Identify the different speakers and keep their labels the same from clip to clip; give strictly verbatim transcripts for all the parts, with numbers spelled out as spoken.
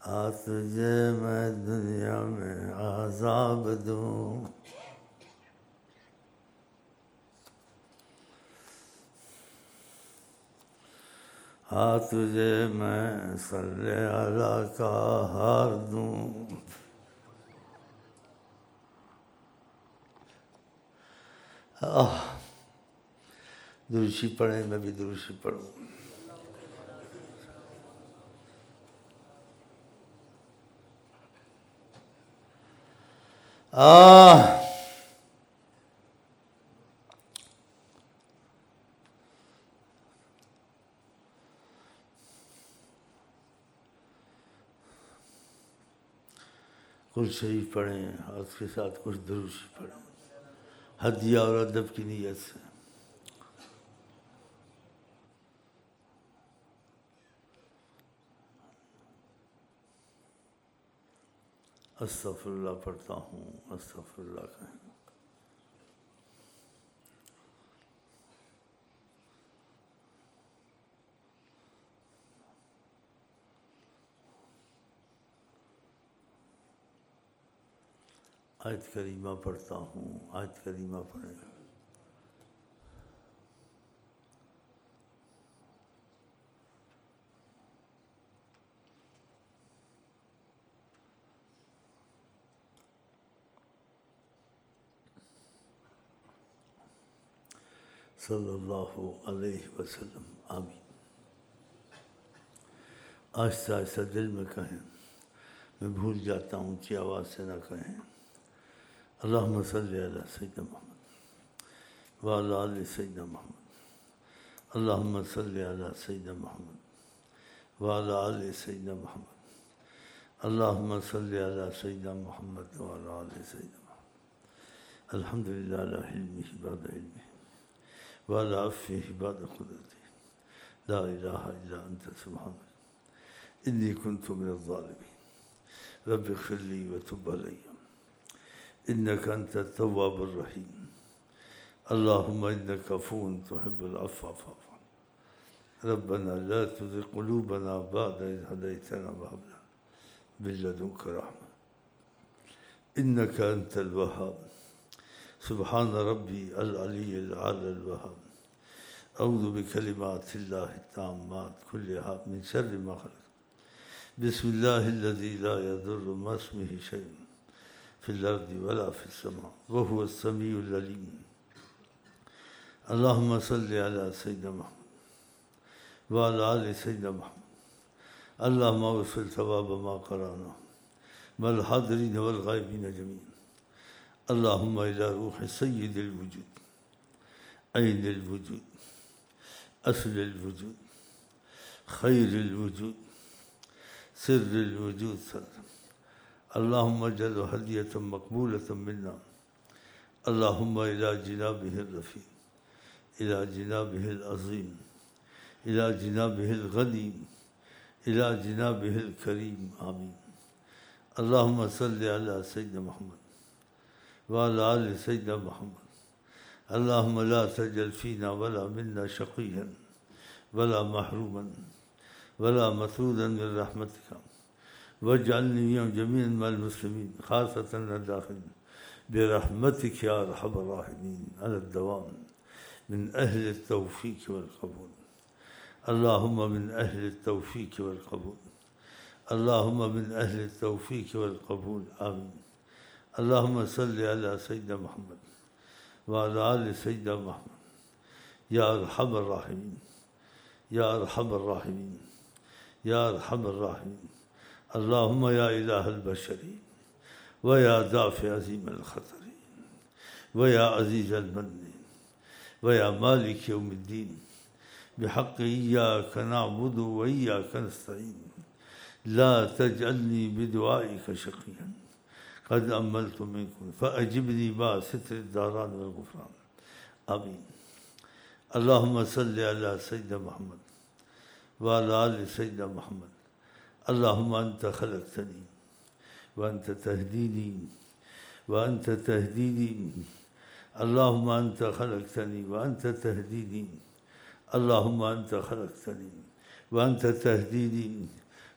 Speaker 1: آ تجھے میں دنیا میں عذاب دوں، آ تجھے میں صلی اللہ کا ہار دوں، درشی پڑھیں، میں بھی درشی پڑھوں۔ آہ کچھ شریف پڑھیں اور اس کے ساتھ کچھ دروشی پڑھیں، ہدیہ اور ادب کی نیت سے۔ استغفر اللہ پڑھتا ہوں، استغفر اللہ کہیں۔ آیت کریمہ پڑھتا ہوں، آیت کریمہ پڑھیں۔ صلی اللہ علیہ وسلم، آمین۔ آہستہ آہستہ دل میں کہیں، میں بھول جاتا ہوں، اونچی آواز سے نہ کہیں۔ اللہم صلی علی سیدنا محمد وعلی آل سیدنا محمد، اللہم صلی علی سیدنا محمد وعلی آل سیدنا محمد، اللہم صلی علی سیدنا محمد وعلی آل سیدنا محمد۔ الحمدللہ علی علمہ بعد علمہ وعلی عفوہ بعد قدرتہ، لا الہ الا انت سبحانک انی کنت من الظالمین، رب اغفر لی وتب علی انک انت التواب الرحیم، اللہم انک عفو تحب العفو فاعف عنا، ربنا لا تزغ قلوبنا بعد اذ ہدیتنا وہب لنا من لدنک رحمہ انک انت الوہاب، سبحان ربی العلی الاعلی الوہاب، اعوذ بکلمات اللہ التامات کلہا من شر ما خلق، بسم اللہ الذی لا یضر مع اسمہ شیء فی الارض ولا فی السماء وہو السمیع العلیم۔ اللہم صلی علی سیدنا محمد وعلی آل سیدنا محمد، اللہم اغفر ثواب ما قرأنا والحاضرین والغائبین جميعا، اللہم الی روح سید الوجود، عین الوجود، اصل الوجود، خیر الوجود، سر الوجود صلی، اللہم اجعل ہدیۃ مقبولۃ منا، اللہم الی جنابہ الرفیع، الی جنابہ العظیم، الی جنابہ الغنی، الی جنابہ الکریم، آمین۔ اللہم صلی علی سیدنا محمد وعلی آل سیدنا محمد، اللہم لا تجعل فینا ولا منا شقیا ولا محروما ولا مطرودا من رحمتک، واجعلنی جميعا مع المسلمین خاصة الداخلین برحمتک یا ارحم الراحمین علی الدوام من اہل التوفیق والقبول، اللہم من اہل التوفیق والقبول، اللہم من اہل التوفیق والقبول، آمین۔ اللہم صلی علی سیدنا محمد وعلی آل سیدنا محمد، یا ارحم الراحمین، یا ارحم الراحمین، یا ارحم الراحمین، اللہم یا الہ البشر ویا دافع عظیم الخطر ویا عزیز المن ویا مالک یوم الدین، بحق ایاک نعبد و ایاک نستعین، لا تجعلنی بدعائک شقیا قد املت منکم فاجبنی مع ستر الداران والغفران، آمین۔ اللہم صلی علی سیدنا محمد وعلی آل سیدنا محمد، اللہم انت خلقتنی وانت تہدینی وانت تہدینی، اللہم انت خلقتنی وانت تہدینی، اللہم انت خلقتنی وانت تہدینی،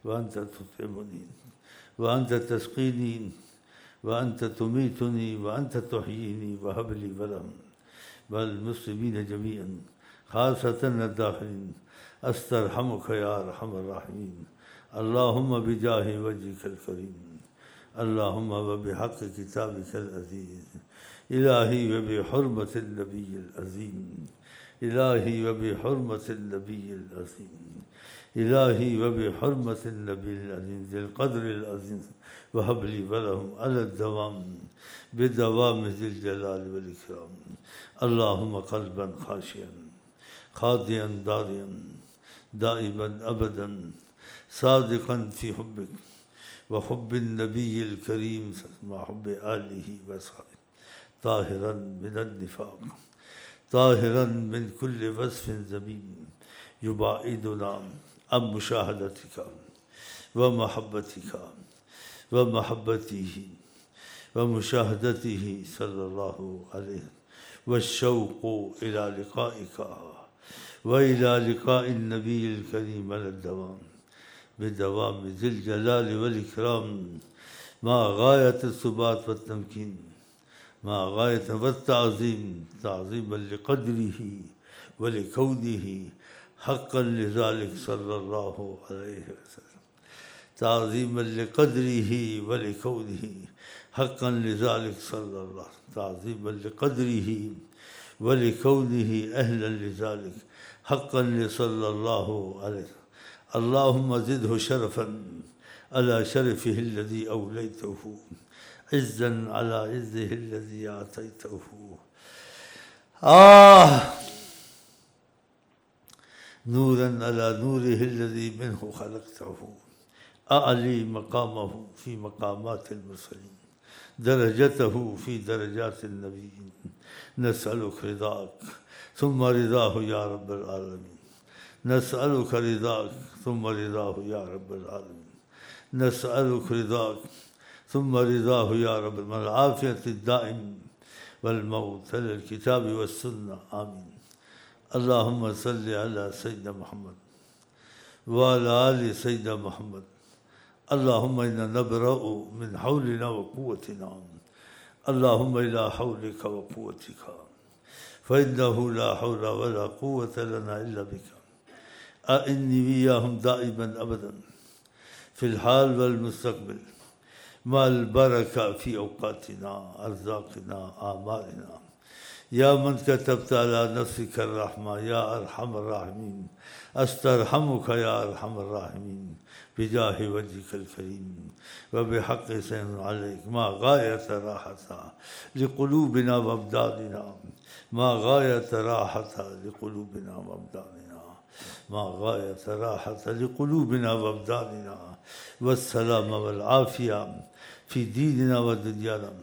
Speaker 1: وأنت تطعمني وأنت تسقيني وأنت تميتني وأنت تحييني وهب لي ولهم والمسلمين جميعا خاصة الداخلين أسترحمك يا أرحم الراحمين. اللهم بجاه وجهك الكريم، اللهم وبحق كتابك العزيز، إلهي وبحرمة النبي العظيم، إلهي وبحرمة النبي العظيم، إلهي وبحرمة النبي العظيم ذي القدر العظيم وهب لي ولهم على الدوام بدوام ذي الجلال والإكرام. اللهم قلبا خاشعا خاضعا داريا دائما أبدا صادقا في حبك وحب النبي الكريم مع حب آله وصحبه، طاهرا من النفاق، طاهرا من كل وصف ذميم يبعدنا عن مشاهدتك ومحبتك ومحبته ومشاهدته صلى الله عليه وسلم، والشوق إلى لقائك وإلى لقاء النبي الكريم على الدوام بدوام ذي الجلال والإكرام مع غاية الثبات والتمكين، مع غاية والتعظيم، تعظيما لقدره ولكونه حقا لذلك صلى الله عليه وسلم، تعظيما لقدره ولكونه حقا لذلك صلى الله، تعظيما لقدره ولكونه أهلا لذلك حقا لصلى الله عليه وسلم. اللهم زده شرفا على شرفه الذي أوليته، عزا على عزه الذي أعطيته. آه نورا على نوره الذي منه خلقته، أعلي مقامه في مقامات المرسلين، درجته في درجات النبيين. نسألك رضاك ثم رضاه يا رب العالمين، نسألك رضاك ثم رضاه يا رب العالمين، نسألك رضاك ثم رضاه يا رب العالمين، العافية الدائم والموت على الكتاب والسنة، آمين. اللهم صل على سيدنا محمد وعلى آل سيدنا محمد. اللهم إنا نبرأ من حولنا وقوتنا، اللهم إلى حولك وقوتك، فإنه لا حول ولا قوة لنا إلا بك. أعني وياهم دائما أبدا في الحال والمستقبل مع البركة في أوقاتنا، أرزاقنا، أعمالنا. يا من كتبت على نفسك الرحمة يا أرحم الراحمين، أسترحمك يا أرحم الراحمين بجاه وجهك الكريم وبحق سين عليك، ما غاية راحتها لقلوبنا وأبداننا، ما غاية راحتها لقلوبنا وأبداننا، ما غاية راحتها لقلوبنا وأبداننا، والسلام والعافية في ديننا ودنيانا.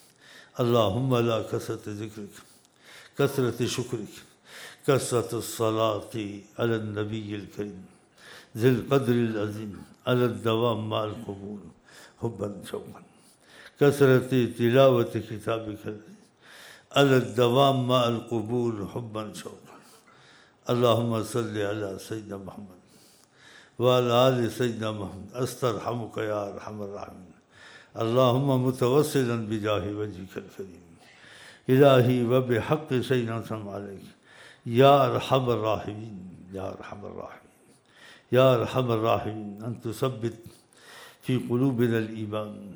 Speaker 1: اللهم لا كثرة ذكرك، كثرة شكرك، كثرة الصلاة على النبي الكريم ذي القدر العظيم على الدوام مع القبول حبا شوقا، كثرة تلاوة كتابك على الدوام مع القبول حبا شوقا. اللهم صل على سيدنا محمد وعلى آل سيدنا محمد. أسترحمك يا أرحم الراحمين. اللهم متوسلا بجاه وجهك الكريم إلهي وبحق سيدنا صلى عليك يا أرحم الراحمين، يا أرحم الراحمين، يا أرحم الراحمين، أن تثبت في قلوبنا الإيمان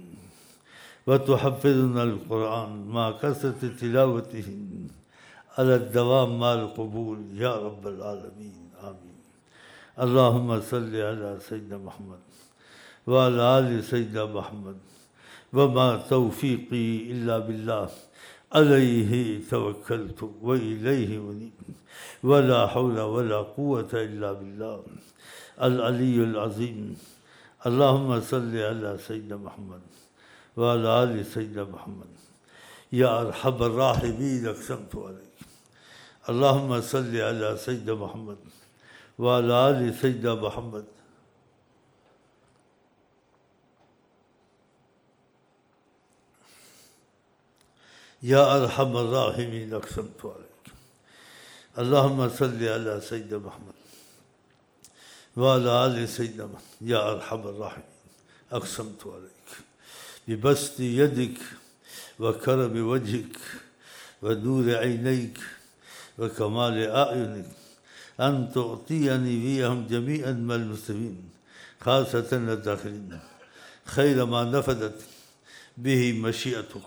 Speaker 1: وتحفظنا القرآن مع كثرة تلاوته على الدوام مع القبول يا رب العالمين، آمين. اللهم صل على سيدنا محمد وعلى آل سيدنا محمد. وما توفيقي إلا بالله، عليه توكلت وإليه أنيب، ولا حول ولا قوة إلا بالله العلي العظيم. اللهم صل على سيدنا محمد وعلى آل سيدنا محمد. يا أرحم الراحمين أقسمت عليك. اللهم صل على سيدنا محمد وعلى آل سيدنا محمد. يا أرحم الراحمين أقسمت عليك. اللهم صل على سيدنا محمد وعلى آل سيدنا محمد يا أرحم الراحمين. أقسمت عليك ببسط يدك وكرم وجهك ونور عينيك وكمال أعينك أن تعطيني فيهم جميعا من المسلمين خاصة الداخلين خير ما نفذت به مشيئتك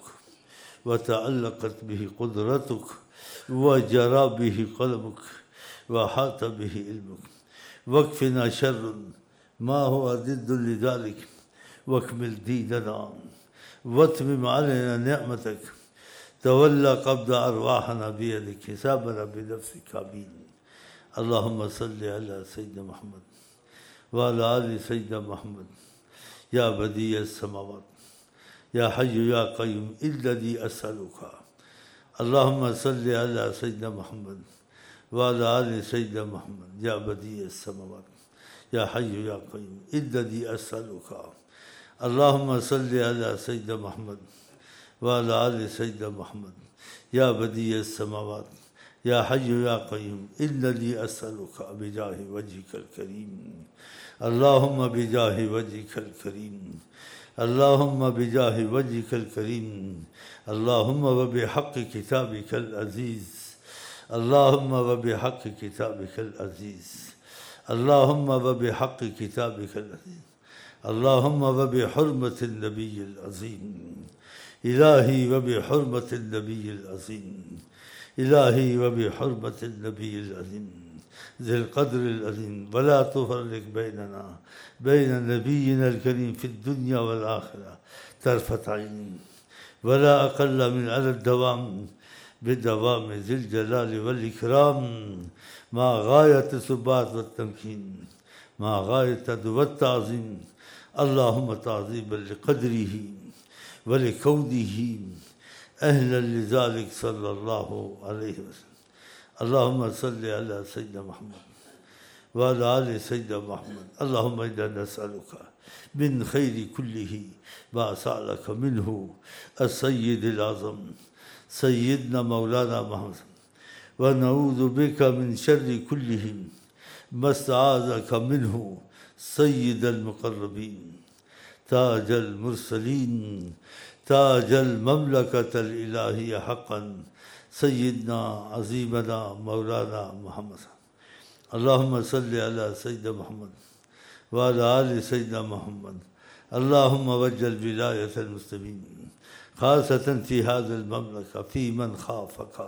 Speaker 1: وتعلقت به قدرتك وجرى به قلمك وحاط به علمك، واكفنا شر ما هو ضد لذلك، واكمل ديننا واتمم علينا نعمتك، تولى قبض أرواحنا بيدك، حسابنا بنفسك. آمين. اللهم صل على سيدنا محمد وعلى آل سيدنا محمد يا بديع السماوات يا حي يا قيوم الذي أسألك. اللهم صل على سيدنا محمد وعلى آل سيدنا محمد يا بديع السماوات يا حي يا قيوم الذي أسألك. اللهم صل على سيدنا محمد وعلى آل سيدنا محمد يا بديع السماوات يا حي يا قيوم الذي أسألك بجاه وجهك الكريم. اللهم بجاه وجهك الكريم اللهم بجاه وجهك الكريم اللهم وبحق كتابك العزيز اللهم وبحق كتابك العزيز اللهم وبحق كتابك العزيز اللهم وبحرمة النبي العظيم إلهي وبحرمة النبي العظيم إلهي وبحرمة النبي العظيم ذي القدر العظيم، ولا تفرق بيننا بين نبينا الكريم في الدنيا والآخرة طرفة عين، ولا أقل من على الدوام بدوام ذي الجلال والإكرام مع غاية الثبات والتمكين مع غاية والتعظيم. اللهم تعظيما لقدره ولكونه أهلا لذلك صلى الله عليه وسلم. اللهم صل على سيدنا محمد وعلى آل سيدنا محمد. اللهم إنا نسألك من خير كله ما سألك منه السيد الأعظم سيدنا مولانا محمد، ونعوذ بك من شر كله ما استعاذك منه سيد المقربين تاج المرسلين تاج المملكة الإلهية حقا سيدنا عظيمنا مولانا محمد. اللهم صل على سيدنا محمد وعلى آل سيدنا محمد. اللهم وجل ولاية المسلمين خاصة في هذه المملكة في من خافك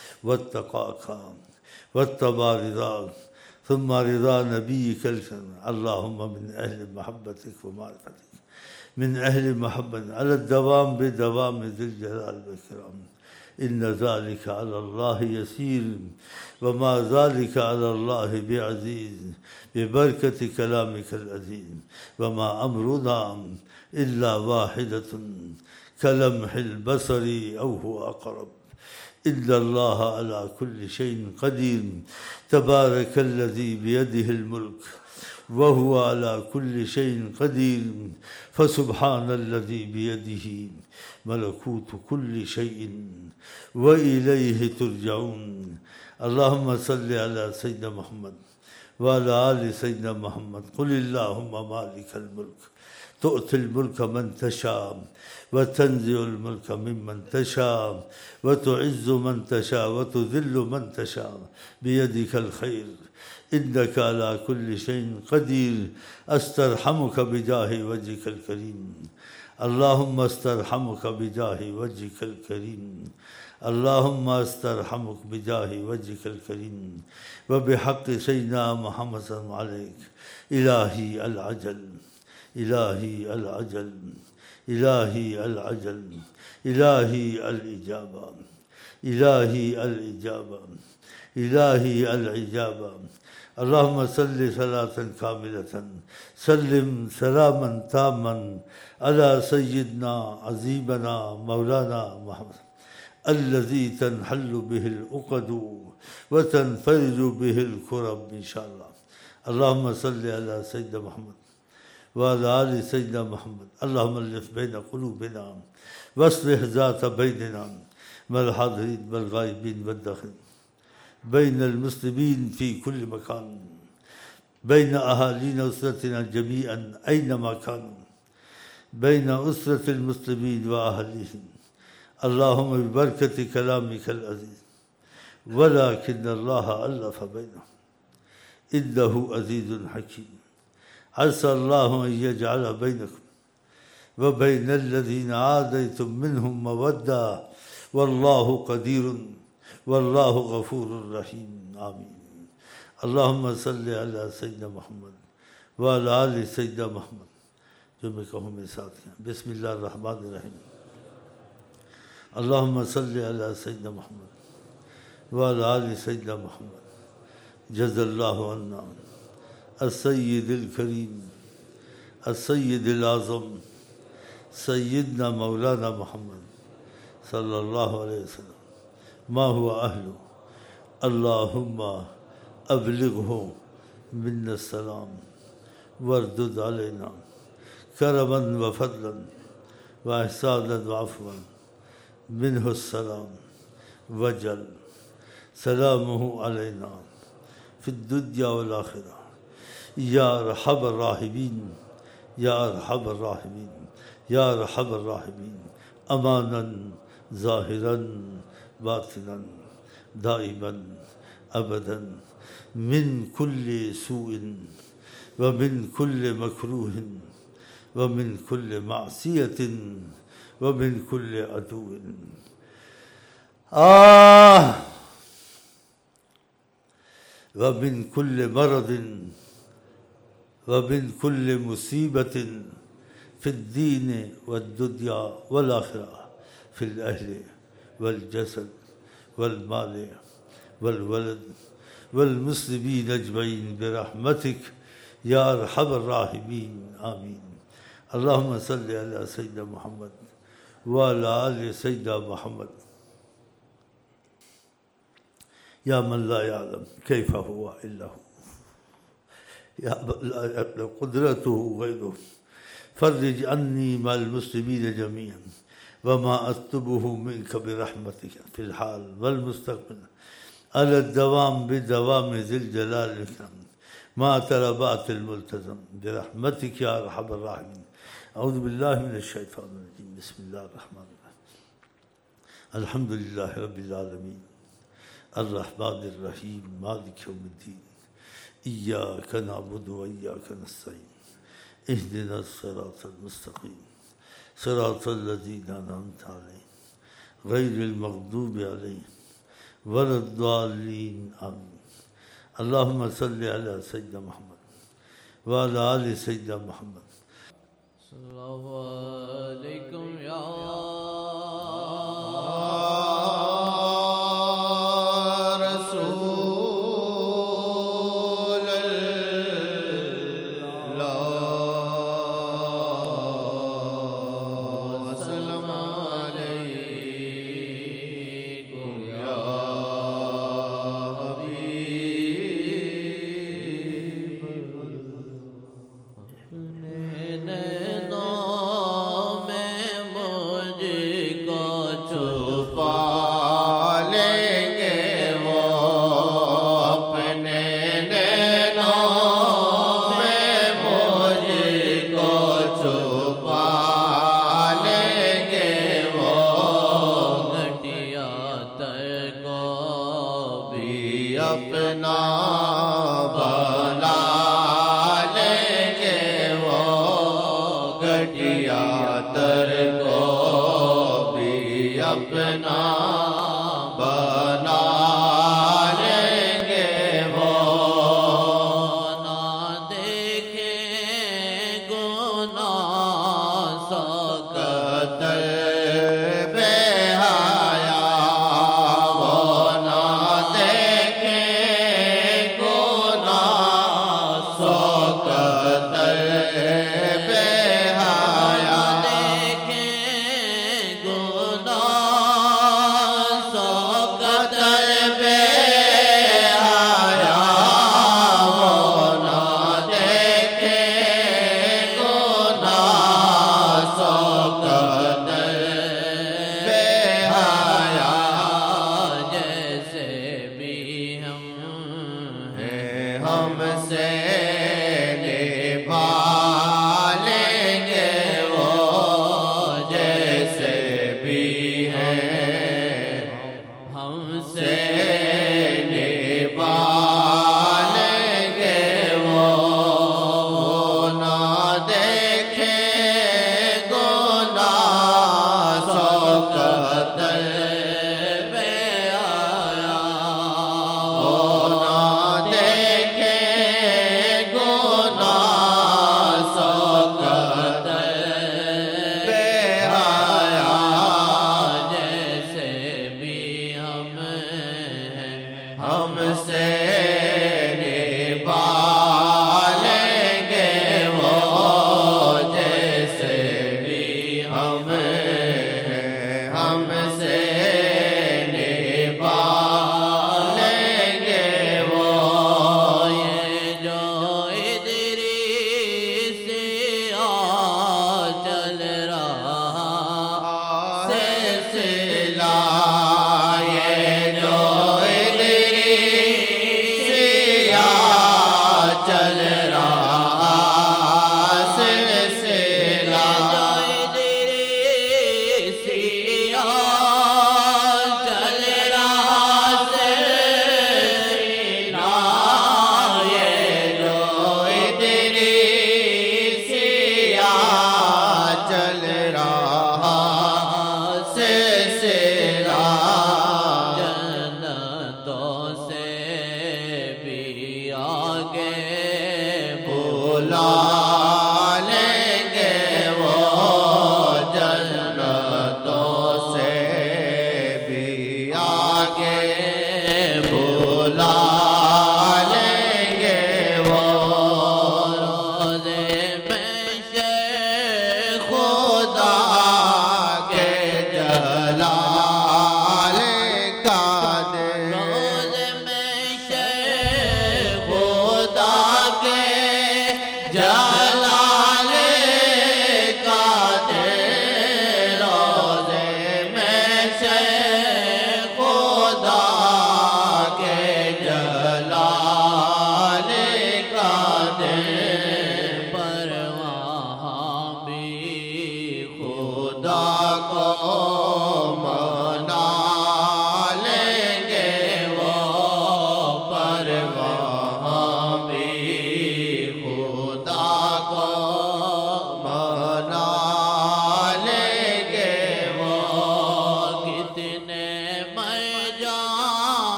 Speaker 1: واتقاك واتبع رضاك ثم رضا نبيك الكريم. اللهم من أهل محبتك ومعرفتك من أهل محبة على الدوام بدوام ذي الجلال والإكرام. إن ذلك على الله يسير وما ذلك على الله بعزيز ببركة كلامك العزيز. وما أمرنا إلا واحدة كلمح البصر أو هو أقرب. إن الله على كل شيء قدير تبارك الذي بيده الملك وهو على كل شيء قدير. فسبحان الذي بيده ملكوت كل شيء وإليه ترجعون. اللهم صل على سيدنا محمد وعلى آل سيدنا محمد. قل اللهم مالك الملك تؤتي الملك من تشاء وتنزع الملك ممن تشاء وتعز من تشاء وتذل من تشاء بيدك الخير إنك على كل شيء قدير. أسترحمك بجاه وجهك الكريم. اللهم استرحمك بجاه وجهك الكريم. اللهم استرحمك بجاه وجهك الكريم وبحق سيدنا محمد صلى الله عليك. إلهي العجل إلهي العجل إلهي العجل إلهي الإجابة إلهي الإجابة إلهي الإجابة. اللهم صل صلاة كاملة سلم سلاما تاما على سيدنا عظيمنا مولانا محمد الذي تنحل به العقد وتنفرج به الكرب إن شاء الله. اللهم صل على سيدنا محمد وعلى آل سيدنا محمد. اللهم ألف بين قلوبنا واصلح ذات بيننا مع الحاضرين والغائبين والداخلين بين المسلمين في كل مكان بين أهالينا أسرتنا جميعا أينما كانوا بين أسرة المسلمين وأهليهم اللهم ببركة كلامك العزيز ولكن الله ألف بينهم إنه عزيز حكيم عسى الله أن يجعل بينكم وبين الذين عاديتم منهم مودة والله قدير والله غفور رحيم آمين اللهم صل على سيدنا محمد وعلى آل سيدنا محمد جو میں کہوں میرے ساتھ ہیں بسم اللہ الرحمن الرحیم اللهم صل على سيدنا محمد وعلى آل سيدنا محمد جزا الله عنا السيد الكريم السيد الأعظم سيدنا مولانا محمد صلى الله عليه وسلم ما هو أهله اللهم أبلغه منا السلام واردد علينا كرما وفضلا وإحسانا وعفوا منه السلام وجل سلامه علينا في الدنيا والآخرة يا أرحم الراحمين يا أرحم الراحمين يا أرحم الراحمين أمانا ظاهرا باطنا دائما أبدا من كل سوء ومن كل مكروه ومن كل معصية ومن كل عدو آه ومن كل مرض ومن كل مصيبة في الدين والدنيا والآخرة في الأهل والجسد والمال والولد والمسلمين أجمعين برحمتك يا أرحم الراحمين آمين اللهم صل على سيدنا محمد وعلى آل سيدنا محمد يا من لا يعلم كيف هو إلا هو يا من لا يعلم قدرته غيره فرج عني مع المسلمين جميعا وما أطلبه منك برحمتك في الحال والمستقبل على الدوام بدوام ذي الجلال والإكرام ما طلبات الملتزم برحمتك يا أرحم الراحمين أعوذ بالله من الشيطان الرجيم بسم الله الرحمن الرحيم الحمد لله رب العالمين الرحمن الرحيم مالك يوم الدين إياك نعبد وإياك نستعين اهدنا الصراط المستقيم صراط الذين أنعمت عليهم غير المغضوب عليهم ولا الضالين آمين اللهم صل على سيدنا محمد وعلى آل سيدنا محمد
Speaker 2: صلى الله عليكم يا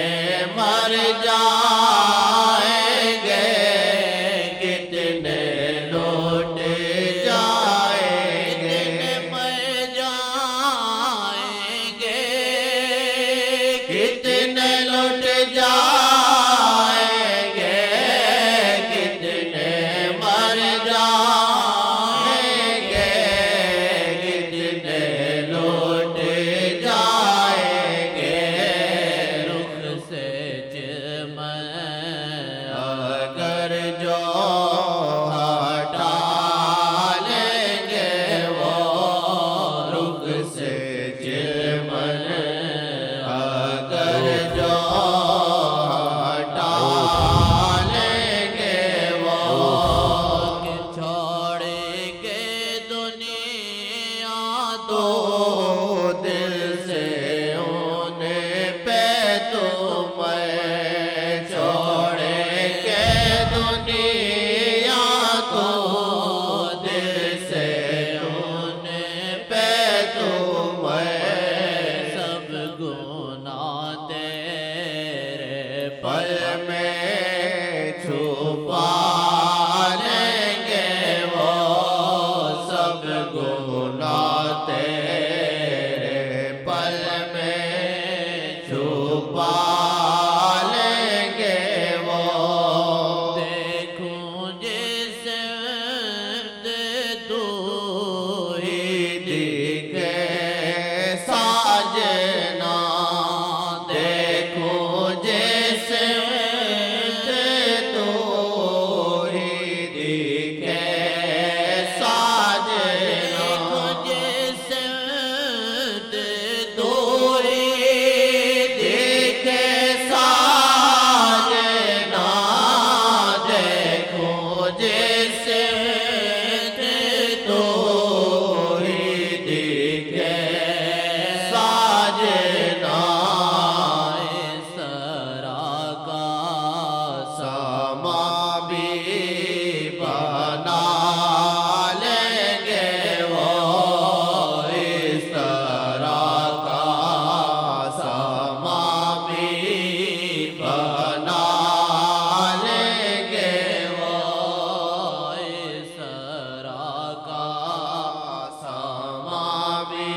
Speaker 2: مر جائیں گے کتنے لوٹ جائیں گے مر جائیں گے کتنے لوٹ جائیں گے کتنے مر جائیں گے کتنے لوٹ جائیں گے رخ سے چمن اگر جو ہٹا لیں گے وہ رخ سے چمن اگر جو ہٹا لیں گے وہ کہ چھوڑیں گے دنیا تو دل سے انہیں پہ تو میں چھوڑیں گے دنیا تو دل سے انہیں پہ تو میں سب گناہ تیرے پل میں چھپا لیں گے وہ سب گناہ تیرے پل میں چھپا لیں گے وہ دیکھوں جس تو ہی دکھے ساجنا دیکھوں جس تو ہی دکھے ساجنا جس تو ہی دکھے ساجنا دیکھوں جس تو ہی دکھے ساجنا اس طرح کا سما بھی بنا لیں گے وہ اس طرح کا سما بھی بنا لیں گے وہ اس طرح کا سما بھی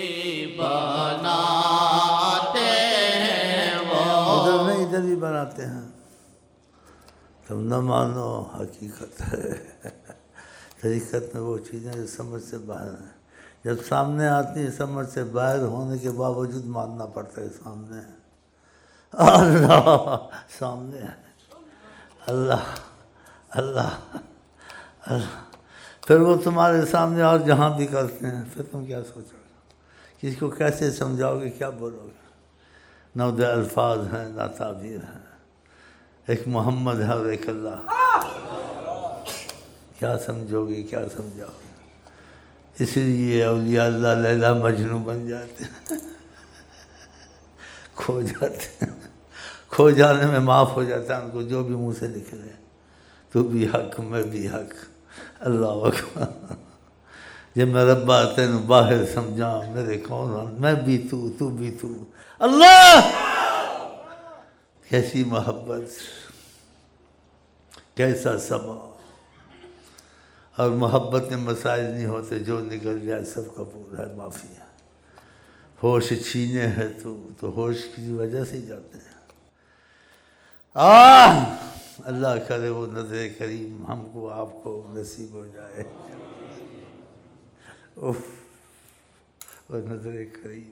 Speaker 2: بناتے ہیں وہ
Speaker 1: ادھر نہیں ادھر بھی بناتے ہیں تم نہ مانو حقیقت ہے حقیقت میں وہ چیزیں جو سمجھ سے باہر ہیں جب سامنے آتی ہیں سمجھ سے باہر ہونے کے باوجود ماننا پڑتا ہے سامنے ہے اللہ سامنے ہے اللہ اللہ اللہ پھر وہ تمہارے سامنے اور جہاں بھی کرتے ہیں پھر تم کیا سوچو گے کسی کو کیسے سمجھاؤ گے کیا بولو گے نہ ادھر الفاظ ہیں نہ تعبیر ہیں ایک محمد ہے اور ایک اللہ کیا سمجھو گے کیا سمجھاؤ گے اس لیے اولیاء اللہ لیلا مجنوں بن جاتے ہیں کھو جاتے ہیں کھو جانے میں معاف ہو جاتا ہے ان کو جو بھی منہ سے نکلے تو بھی حق میں بھی حق اللہ اکبر جب میں ربا تینوں باہر سمجھا میرے کون ہوں میں بھی تو تو بھی تو اللہ کیسی محبت کیسا سما اور محبت میں مسائل نہیں ہوتے جو نکل جائے سب قبول ہے معافی ہے ہوش چھینے ہے تو تو ہوش کی وجہ سے ہی جاتے ہیں آہ اللہ کرے وہ نظر کریم ہم کو آپ کو نصیب ہو جائے اوف وہ نظر کریم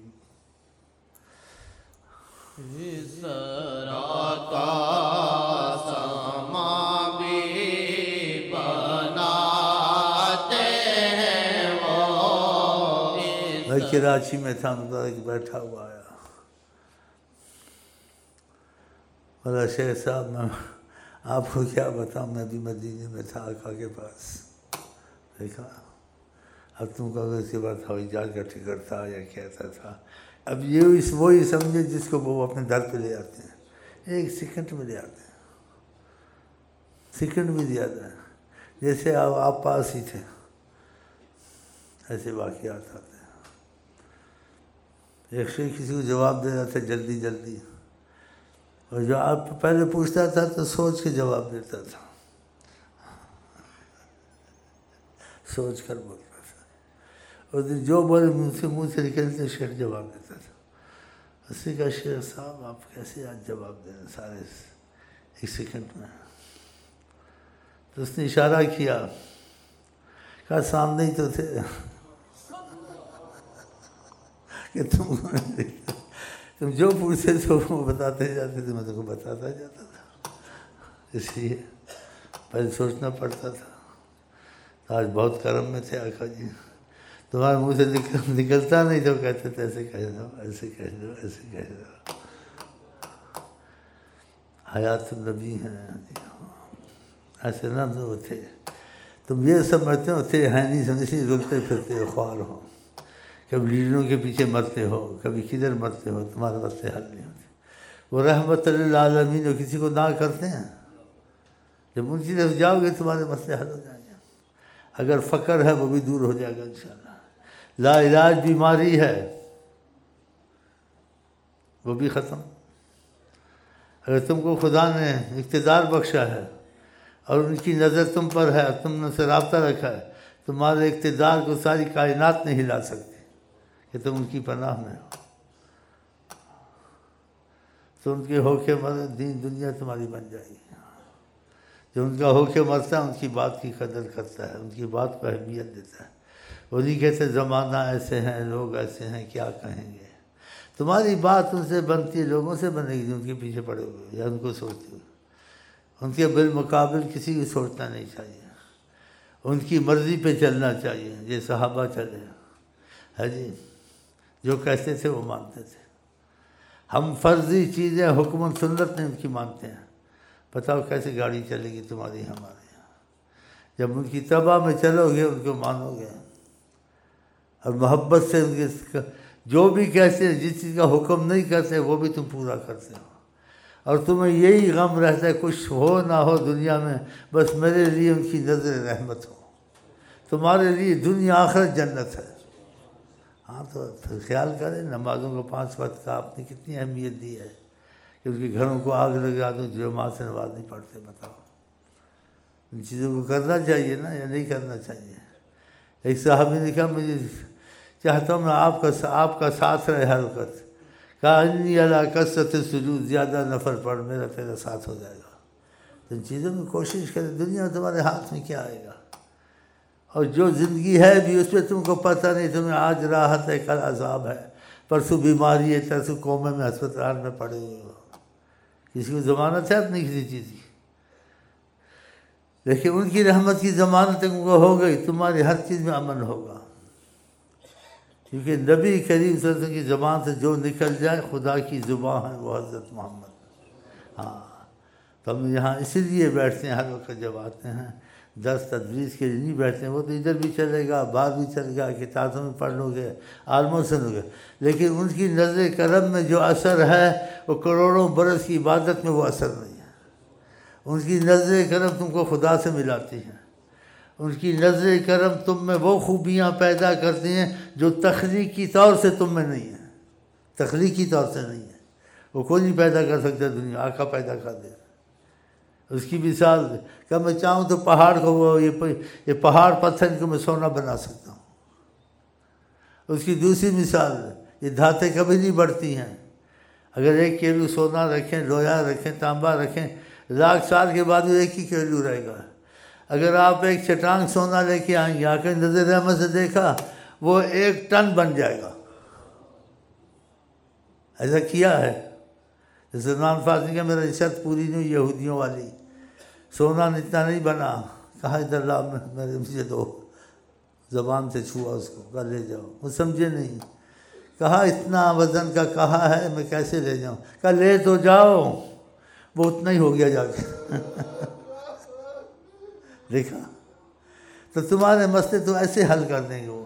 Speaker 2: اس طرح کا سما بھی بناتے ہیں وہ
Speaker 1: میں کراچی میں تھا مطلب بیٹھا ہوا آیا بولا شیخ صاحب میں آپ کو کیا بتاؤں میں بھی مدینے میں تھا آقا کے پاس دیکھا اب تم کا اس کے بعد ہوائی جہاز کا ٹکٹ تھا یا کہتا تھا اب یہ اس وہی سمجھے جس کو وہ اپنے در پہ لے آتے ہیں ایک سیکنڈ میں لے آتے ہیں سیکنڈ بھی زیادہ ہے جیسے آپ آپ پاس ہی تھے ایسے واقعات آتے ہیں ایک شیخ کسی کو جواب دے رہا تھا جلدی جلدی اور جو آپ پہلے پوچھتا تھا تو سوچ کے جواب دیتا تھا، سوچ کر بولتا تھا، اور جو بولے منہ سے منہ سے نکلتے شیخ جواب دیتا تھا۔ اسی کا شیخ صاحب آپ کیسے آج جواب دے رہے ہیں سارے ایک سیکنڈ میں؟ تو اس نے اشارہ کیا، کہا سامنے ہی تو تھے کہ تم تم جو پوچھتے تھے وہ بتاتے جاتے تھے، میں تم کو بتاتا جاتا تھا، اس لیے پہلے سوچنا پڑتا تھا۔ آج بہت کرم میں تھے آقا جی، تمہارے منہ سے نکلتا نہیں تو کہتے تھے ایسے کہہ دو، ایسے کہہ دو، ایسے کہہ دو۔ حیات النبی ہیں، ایسے نہ وہ تھے، تم یہ سمجھتے ہو تھے ہیں نہیں، سمجھتے رکتے پھرتے ہو، خوار ہو، کبھی لیڈروں کے پیچھے مرتے ہو، کبھی کدھر مرتے ہو، تمہارے مسئلے حل نہیں ہوتے۔ وہ رحمت للعالمین جو کسی کو نہ کرتے ہیں، جب ان کی طرف جاؤ گے تمہارے مسئلے حل ہو جائیں گے۔ اگر فقر ہے وہ بھی دور ہو جائے گا انشاءاللہ، لا علاج بیماری ہے وہ بھی ختم۔ اگر تم کو خدا نے اقتدار بخشا ہے اور ان کی نظر تم پر ہے اور تم نے سے رابطہ رکھا ہے، تمہارے اقتدار کو ساری کائنات نہیں ہلا سکتی کہ تم ان کی پناہ میں ہو۔ تو ان کے ہو کے مر دین دنیا تمہاری بن جائے گی۔ جو ان کا ہو کے مرتا ہے ان کی بات کی قدر کرتا ہے، ان کی بات کو اہمیت دیتا ہے۔ وہ نہیں کہتے زمانہ ایسے ہیں، لوگ ایسے ہیں، کیا کہیں گے۔ تمہاری بات ان سے بنتی ہے، لوگوں سے بنے گی جو ان کے پیچھے پڑے ہوئے یا ان کو سوچتے ہوئے۔ ان کے بالمقابل کسی کو سوچنا نہیں چاہیے، ان کی مرضی پہ چلنا چاہیے۔ یہ صحابہ چلے ہے جی، جو کہتے تھے وہ مانتے تھے۔ ہم فرضی چیزیں حکم سنت نہیں ان کی مانتے ہیں۔ بتاؤ کیسے گاڑی چلے گی تمہاری ہمارے یہاں؟ جب ان کی تباہ میں چلو گے ان کو مانو گے، اور محبت سے ان کے جو بھی کہتے ہیں، جس چیز کا حکم نہیں کرتے وہ بھی تم پورا کرتے ہو، اور تمہیں یہی غم رہتا ہے کچھ ہو نہ ہو دنیا میں، بس میرے لیے ان کی نظر رحمت ہو، تمہارے لیے دنیا آخرت جنت ہے۔ ہاں تو پھر خیال کریں، نمازوں کو پانچ وقت کا آپ نے کتنی اہمیت دی ہے کہ ان کے گھروں کو آگ لگا دو جو ماں سے نماز نہیں پڑھتے۔ بتاؤ ان چیزوں کو کرنا چاہیے نا یا نہیں کرنا چاہیے؟ ایک صحابی نے کہا مجھے چاہتا ہوں میں آپ کا آپ کا ساتھ رہے ہر وقت، کہا انی علی کثرت سجود، زیادہ نفل پڑھ میرا تیرا ساتھ ہو جائے گا۔ تو ان چیزوں میں کوشش کریں، دنیا تمہارے ہاتھ میں کیا آئے گا؟ اور جو زندگی ہے بھی اس پہ تم کو پتہ نہیں، تمہیں آج راحت ہے کل عذاب ہے، پرسوں بیماری ہے ترسوں کومے میں ہسپتال میں پڑے ہوئے ہو، کسی کو ضمانت ہے اپنی کسی چیز کی؟ لیکن ان کی رحمت کی ضمانت تم کو ہو گئی، تمہاری ہر چیز میں امن ہوگا، کیونکہ نبی کریم صلی اللہ علیہ وسلم کی زبان سے جو نکل جائے خدا کی زبان ہے وہ حضرت محمد۔ ہاں تو ہم یہاں اسی لیے بیٹھتے ہیں ہر وقت، جب آتے ہیں درس تدریس کے لیے نہیں بیٹھتے ہیں، وہ تو ادھر بھی چلے گا باہر بھی چلے گا، کتابوں میں پڑھ لو گے، عالموں سنو گے، لیکن ان کی نظر کرم میں جو اثر ہے وہ کروڑوں برس کی عبادت میں وہ اثر نہیں ہے۔ ان کی نظر کرم تم کو خدا سے ملاتی ہے، ان کی نظر کرم تم میں وہ خوبیاں پیدا کرتی ہیں جو تخلیقی طور سے تم میں نہیں ہیں، تخلیقی طور سے نہیں ہے، وہ کوئی نہیں پیدا کر سکتا، دنیا آقا پیدا کر دے۔ اس کی مثال کہ میں چاہوں تو پہاڑ کو وہ یہ پہاڑ پتھر کو میں سونا بنا سکتا ہوں۔ اس کی دوسری مثال، یہ دھاتیں کبھی نہیں بڑھتی ہیں، اگر ایک کیلو سونا رکھیں، لوہا رکھیں، تانبا رکھیں، لاکھ سال کے بعد وہ ایک ہی کیلو رہے گا۔ اگر آپ ایک چٹان سونا لے کے آئیں گے، آنکھیں نظر رحمت سے دیکھا وہ ایک ٹن بن جائے گا۔ ایسا کیا ہے سلمان فارسی کا میرا شرط پوری نہیں ہوئی یہودیوں والی، سونا اتنا نہیں بنا، کہا ادھر لا میرے مجھے دو، زبان سے چھوا اس کو، کہا لے جاؤ، وہ سمجھے نہیں، کہا اتنا وزن کا کہا ہے میں کیسے لے جاؤں، کہا لے تو جاؤ، وہ اتنا ہی ہو گیا جا کے۔ دیکھا تو تمہارے مسئلے تو ایسے حل کر دیں گے وہ،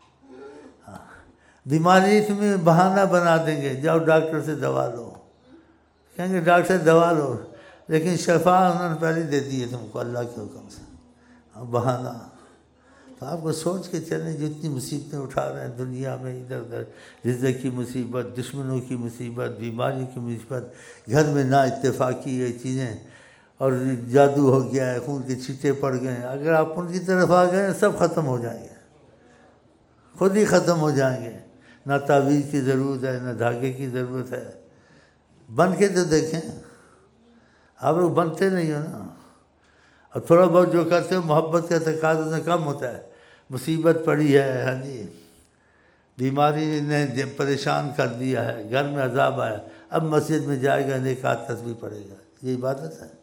Speaker 1: بیماری تمہیں بہانہ بنا دیں گے، جاؤ ڈاکٹر سے دوا لو، کہیں گے ڈاکٹر سے دوا لو، لیکن شفا انہوں نے پہلے دے دی ہے تم کو اللہ کے حکم سے، بہانہ تو آپ کو سوچ کے چلیں جتنی مصیبتیں اٹھا رہے ہیں دنیا میں، ادھر ادھر رزق کی مصیبت، دشمنوں کی مصیبت، بیماریوں کی مصیبت، گھر میں نا اتفاقی یہ چیزیں، اور جادو ہو گیا ہے، خون کے چھینٹے پڑ گئے ہیں، اگر آپ ان کی طرف آ گئے سب ختم ہو جائیں گے، خود ہی ختم ہو جائیں گے۔ نہ تعویذ کی ضرورت ہے، نہ دھاگے کی ضرورت ہے، بن کے تو دیکھیں، آپ لوگ بنتے نہیں ہو نا، اور تھوڑا بہت جو کرتے ہو محبت کا تقاضا سے کم ہوتا ہے۔ مصیبت پڑی ہے، ہاں جی، بیماری نے پریشان کر دیا ہے، گھر میں عذاب آیا، اب مسجد میں جائے گا نیک آدھ تسبیح پڑھے گا، یہ عبادت ہے؟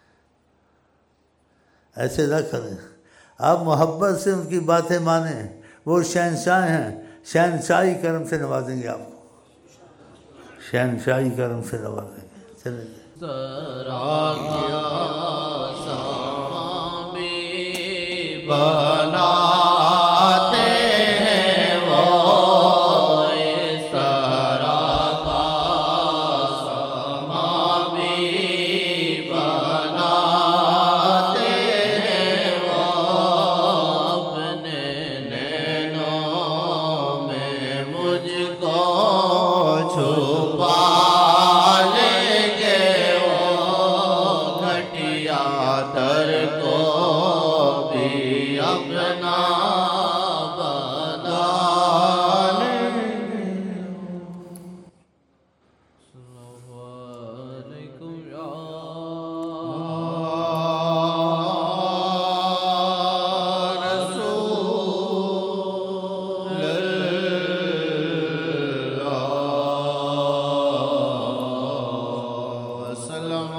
Speaker 1: ایسے نہ کریں، آپ محبت سے ان کی باتیں مانیں، وہ شہنشاہ ہیں، شہنشاہی کرم سے نوازیں گے آپ کو، شہنشاہی کرم سے نوازیں گے۔ چلیں گے
Speaker 2: ذرا کیا سامی بناتے ہیں وہ، اس طرح کا سامی بناتے ہیں وہ، اپنے نینوں میں مجھ کو چھپا در کو بھی اپنا بنا لیں۔ السلام علیکم یا رسول اللہ، السلام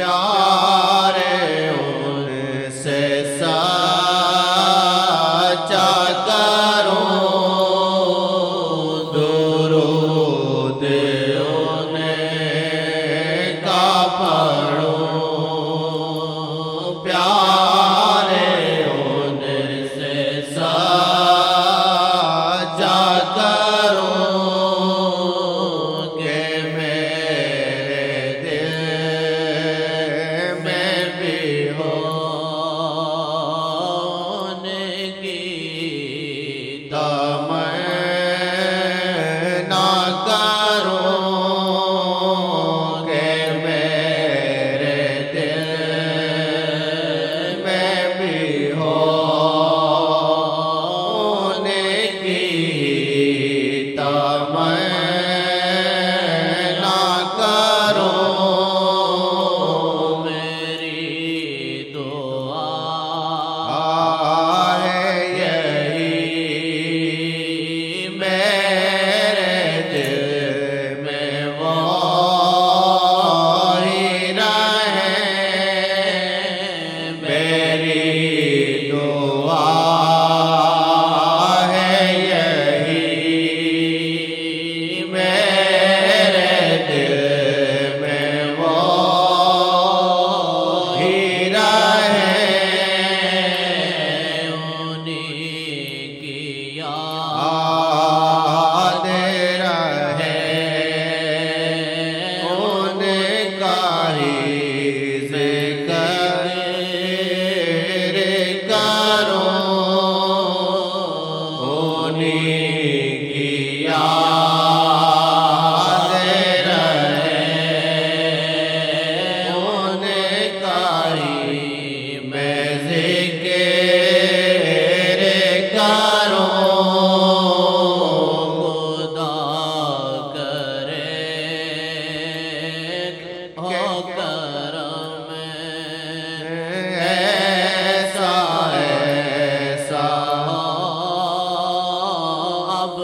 Speaker 2: پیارے ان سے سچا کروں درود انہیں کا پڑھوں پیارے ان سے سچا کروں کہ میرے دل میں بھی ہو ان کی تمنا کروں کہ میرے دل میں بھی ہو ان کی تمنا کروں میری دعا ہے یہی میرے دل میں وہی رہے میری دعا ہے یہی میرے دل میں وہی رہے انہیں کی یاد رہے ان کا ہی ذکر کروں انہیں کی یاد رہے ان کا ہی میں ذکر کروں خدا کرے ہو کرم ایسا ایسا اب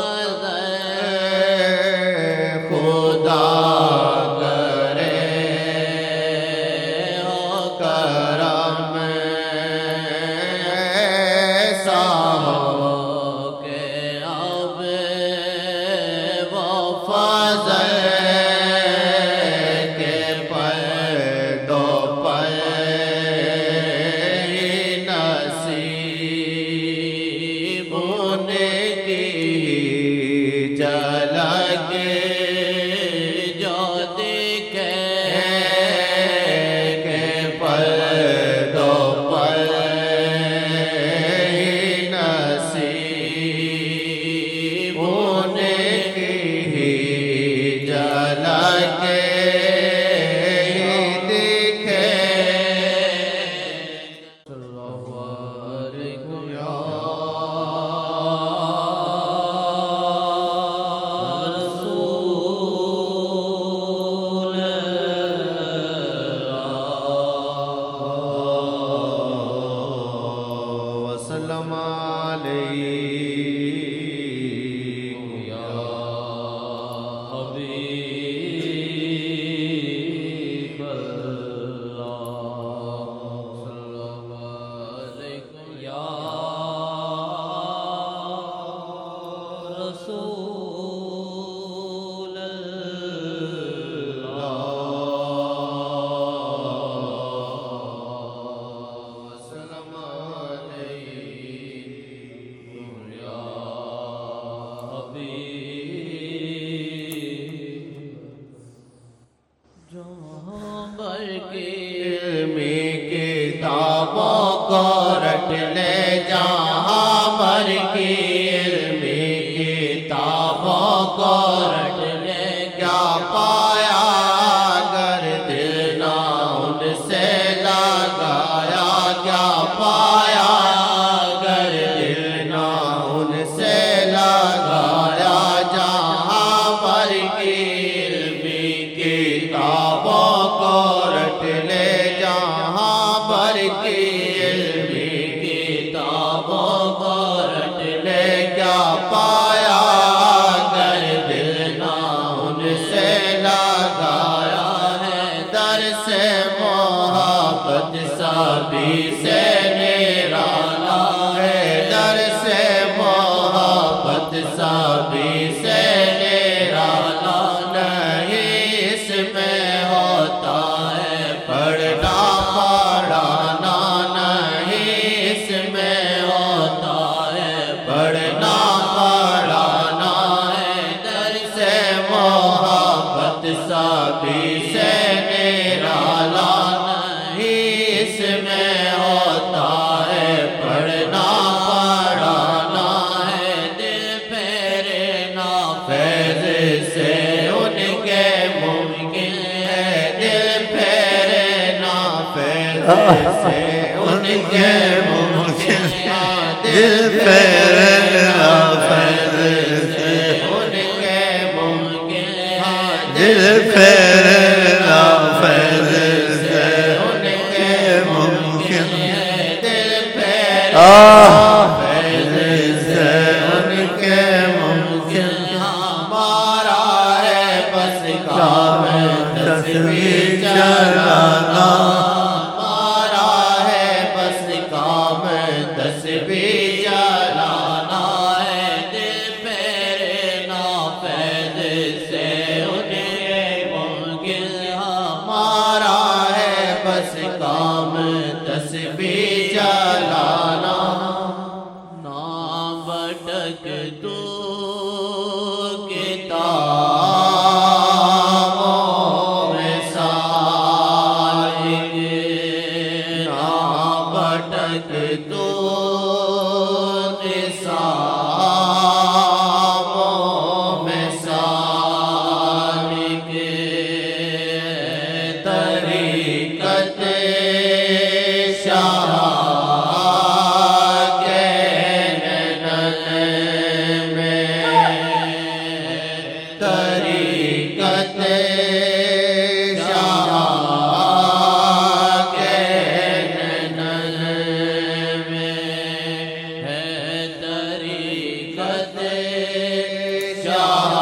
Speaker 2: قدر خدا کرے ہو کرم ایسا ہو کہ اب وہ فضل کے پر دو پر ہی نصیب ان کی جھلک جو دکھے کہ پر دو پر ہی نصیب ان کی جھلک دکھے صلی اللہ علیکم یا رسول اللہ وسلم علیکم یا حبیب اللہ صلی اللہ علیکم یا رسول اللہ وسلم علیکم یا حبیب جہاں بھر کے علمی کتابوں کو رٹ لے جہاں بھر کی علمی کتابوں کو رٹ لے کیا پایا اگر دل نہ ان سے لگایا کیا پایا اگر دل نہ ان سے لگایا جہاں پر کی علمی کتابوں کو رٹ لے جہاں پر کی علمی کتابوں محبت سبھی سے نرالا ہے، در سے محبت سبھی سے نرالا نہیں اس میں ہوتا ہے پڑھنا پڑھانا، نہیں اس میں ہوتا ہے پڑھنا پڑھانا ہے، در سے محبت سبھی سے نرالا نہیں اس میں ہوتا ہے پڑھنا پڑھانا ہے، دل پھیرے نافذ سے ان کے ممکن ہے، دل پھیرے نافذ سے ان کے ممکن ہے، دل پھیرے نافذ سے ان کے ممکن ہے،
Speaker 1: دل پھیرے نافذ سے ان کے ممکن
Speaker 2: ہے، دل پھیرے
Speaker 1: نافذ سے ان کے ممکن
Speaker 2: ہمارا ہے بس کام تسبیح چلانا، ہمارا ہے بس کام تسبیح چلانا ہے، دل پھیرے نافذ سے ان کے ممکن ہمارا ہے بس کام تسبیح چلانا، نہ بھٹک تو کتابوں میں سالک، نہ بھٹک تو نصابوں میں سالک، طریقت شاہ کے ننن میں، طریقت شاہ کے ننن میں ہے، طریقت شاہ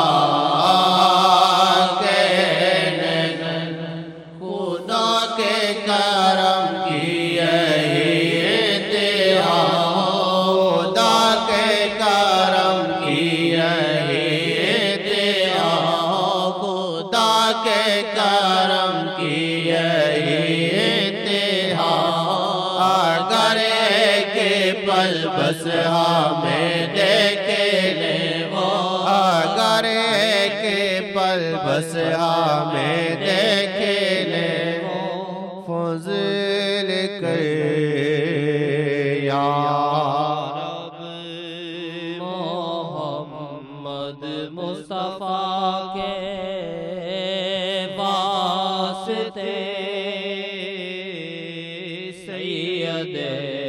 Speaker 2: کے ننن، خدا کے کرم کی یہی انتہا، خدا کے کرم کی یہی انتہا، خدا کے کرم کی یہی انتہا، اگر ایک پل بس ہمیں دیکھ لے وہ، اگر ایک پل بس ہمیں دیکھ لے وہ، فضل کر یا رب محمد مصطفیٰ کے واسطے سید